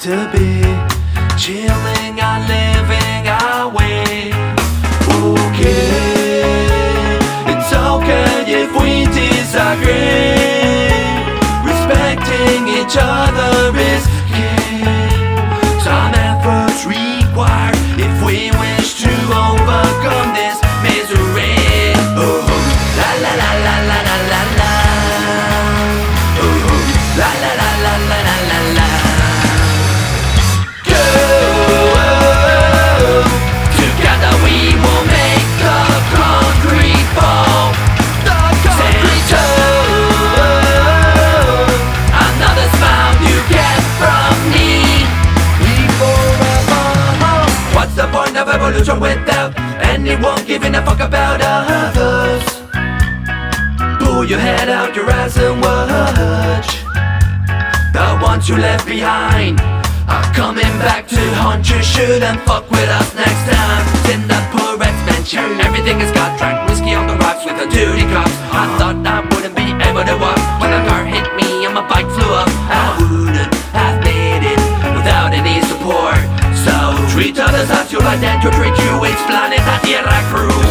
to be, chilling and living our way. Okay, it's okay if we disagree. Respecting each other is key. Some efforts required if we wish to overcome this misery. Oh, la la la la la la la la. Oh, la la la la la la la la. Go, together we will make the concrete fall. Say another smile you get from me. What's the point of evolution without anyone giving a fuck about others? Pull your head out your ass and watch. The ones you left behind are coming back to haunt you. Shouldn't fuck with us next time. In the poorest mention, everything has got tracked. Whiskey on the rocks with the duty cops. I thought I wouldn't be able to walk when a car hit me and my bike flew up. I wouldn't have made it without any support. So treat others as you like them to treat you. It's Planeta Tierra Crew.